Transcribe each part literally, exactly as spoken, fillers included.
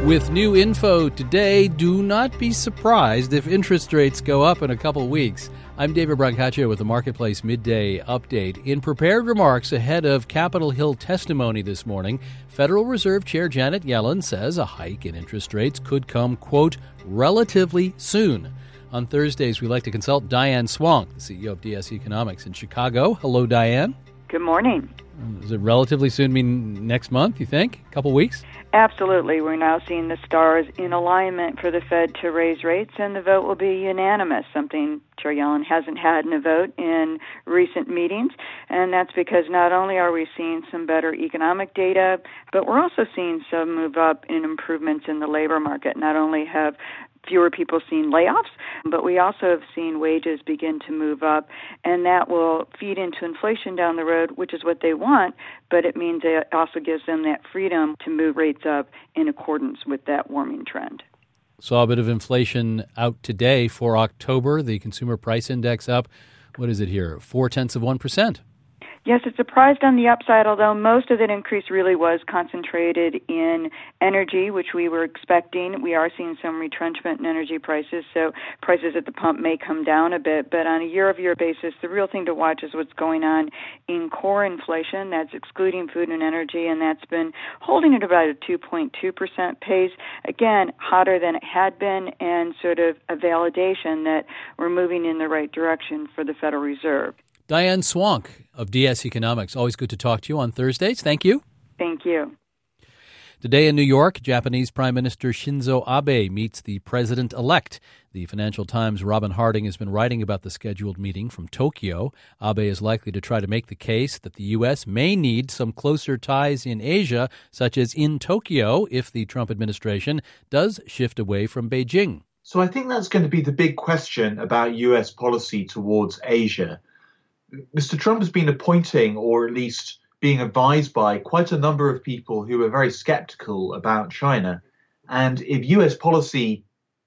With new info today, do not be surprised if interest rates go up in a couple weeks. I'm David Brancaccio with the Marketplace Midday Update. In prepared remarks ahead of Capitol Hill testimony this morning, Federal Reserve Chair Janet Yellen says a hike in interest rates could come, quote, relatively soon. On Thursdays, we like to consult Diane Swonk, the C E O of D S Economics in Chicago. Hello, Diane. Good morning. Does it relatively soon mean next month, you think? A couple weeks? Absolutely. We're now seeing the stars in alignment for the Fed to raise rates, and the vote will be unanimous, something Chair Yellen hasn't had in a vote in recent meetings. And that's because not only are we seeing some better economic data, but we're also seeing some move up in improvements in the labor market. Not only have fewer people seen layoffs, but we also have seen wages begin to move up, and that will feed into inflation down the road, which is what they want, but it means it also gives them that freedom to move rates up in accordance with that warming trend. Saw a bit of inflation out today for October, the consumer price index up, what is it here, four-tenths of one percent. Yes, it surprised on the upside, although most of that increase really was concentrated in energy, which we were expecting. We are seeing some retrenchment in energy prices, so prices at the pump may come down a bit. But on a year-over-year basis, the real thing to watch is what's going on in core inflation. That's excluding food and energy, and that's been holding at about a two point two percent pace. Again, hotter than it had been, and sort of a validation that we're moving in the right direction for the Federal Reserve. Diane Swonk of D S Economics. Always good to talk to you on Thursdays. Thank you. Thank you. Today in New York, Japanese Prime Minister Shinzo Abe meets the president-elect. The Financial Times' Robin Harding has been writing about the scheduled meeting from Tokyo. Abe is likely to try to make the case that the U S may need some closer ties in Asia, such as in Tokyo, if the Trump administration does shift away from Beijing. So I think that's going to be the big question about U S policy towards Asia. Mister Trump has been appointing, or at least being advised by, quite a number of people who are very skeptical about China. And if U S policy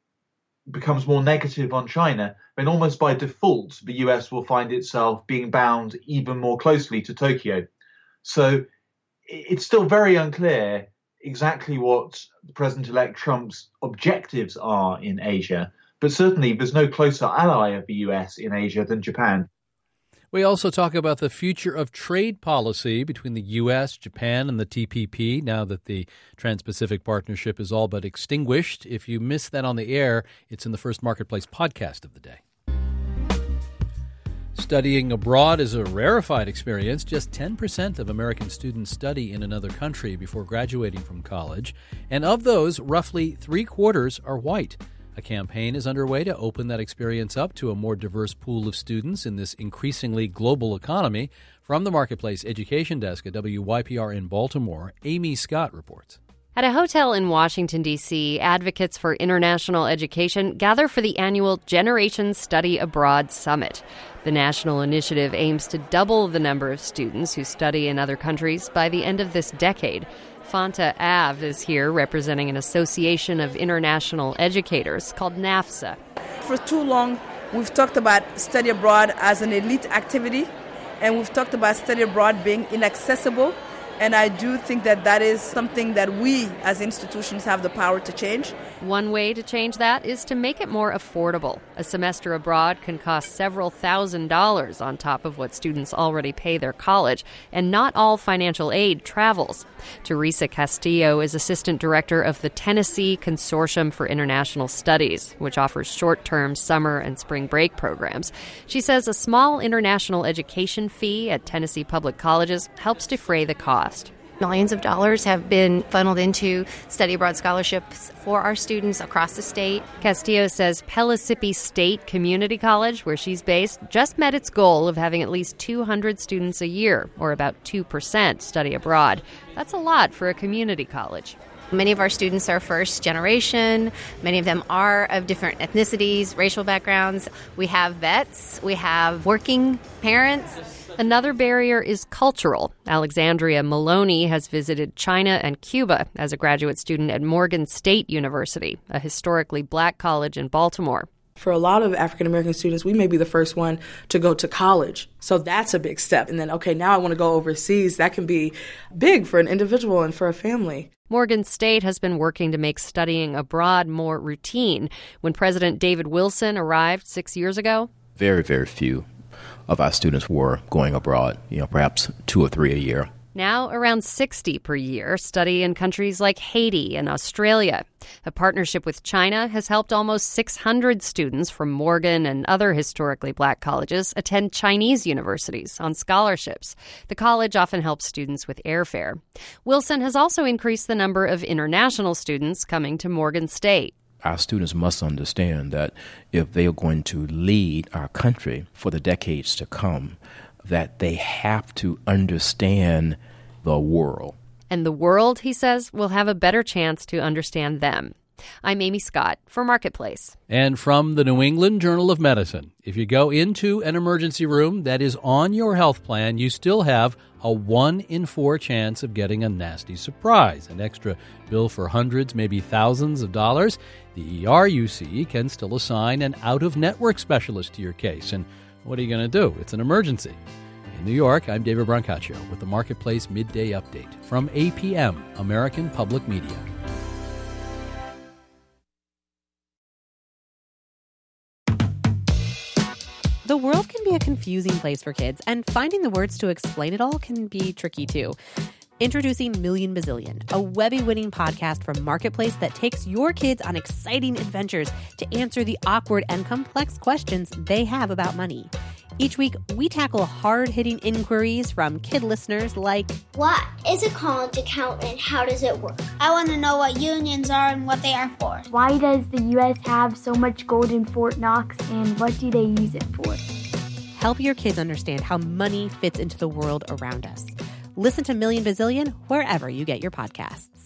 becomes more negative on China, then almost by default, the U S will find itself being bound even more closely to Tokyo. So it's still very unclear exactly what President-elect Trump's objectives are in Asia. But certainly there's no closer ally of the U S in Asia than Japan. We also talk about the future of trade policy between the U S, Japan, and the T P P now that the Trans-Pacific Partnership is all but extinguished. If you missed that on the air, it's in the first Marketplace podcast of the day. Studying abroad is a rarefied experience. Just ten percent of American students study in another country before graduating from college, and of those, roughly three-quarters are white. A campaign is underway to open that experience up to a more diverse pool of students in this increasingly global economy. From the Marketplace Education Desk at W Y P R in Baltimore, Amy Scott reports. At a hotel in Washington, D C, advocates for international education gather for the annual Generations Study Abroad Summit. The national initiative aims to double the number of students who study in other countries by the end of this decade. Fanta Ave is here representing an association of international educators called NAFSA. For too long, we've talked about study abroad as an elite activity, and we've talked about study abroad being inaccessible. And I do think that that is something that we as institutions have the power to change. One way to change that is to make it more affordable. A semester abroad can cost several thousand dollars on top of what students already pay their college, and not all financial aid travels. Teresa Castillo is assistant director of the Tennessee Consortium for International Studies, which offers short-term summer and spring break programs. She says a small international education fee at Tennessee public colleges helps defray the cost. Millions of dollars have been funneled into study abroad scholarships for our students across the state. Castillo says Pellissippi State Community College, where she's based, just met its goal of having at least two hundred students a year, or about two percent, study abroad. That's a lot for a community college. Many of our students are first generation. Many of them are of different ethnicities, racial backgrounds. We have vets. We have working parents. Another barrier is cultural. Alexandria Maloney has visited China and Cuba as a graduate student at Morgan State University, a historically black college in Baltimore. For a lot of African-American students, we may be the first one to go to college. So that's a big step. And then, okay, now I want to go overseas. That can be big for an individual and for a family. Morgan State has been working to make studying abroad more routine. When President David Wilson arrived six years ago, very, very few of our students were going abroad, you know, perhaps two or three a year. Now around sixty per year study in countries like Haiti and Australia. A partnership with China has helped almost six hundred students from Morgan and other historically black colleges attend Chinese universities on scholarships. The college often helps students with airfare. Wilson has also increased the number of international students coming to Morgan State. Our students must understand that if they are going to lead our country for the decades to come, that they have to understand the world. And the world, he says, will have a better chance to understand them. I'm Amy Scott for Marketplace. And from the New England Journal of Medicine, if you go into an emergency room that is on your health plan, you still have a one in four chance of getting a nasty surprise, an extra bill for hundreds, maybe thousands of dollars. The E R, you see, can still assign an out-of-network specialist to your case. And what are you going to do? It's an emergency. In New York, I'm David Brancaccio with the Marketplace Midday Update from A P M, American Public Media. The world can be a confusing place for kids, and finding the words to explain it all can be tricky too. Introducing Million Bazillion, a Webby-winning podcast from Marketplace that takes your kids on exciting adventures to answer the awkward and complex questions they have about money. Each week, we tackle hard-hitting inquiries from kid listeners like, what is a college account and how does it work? I want to know what unions are and what they are for. Why does the U S have so much gold in Fort Knox and what do they use it for? Help your kids understand how money fits into the world around us. Listen to Million Bazillion wherever you get your podcasts.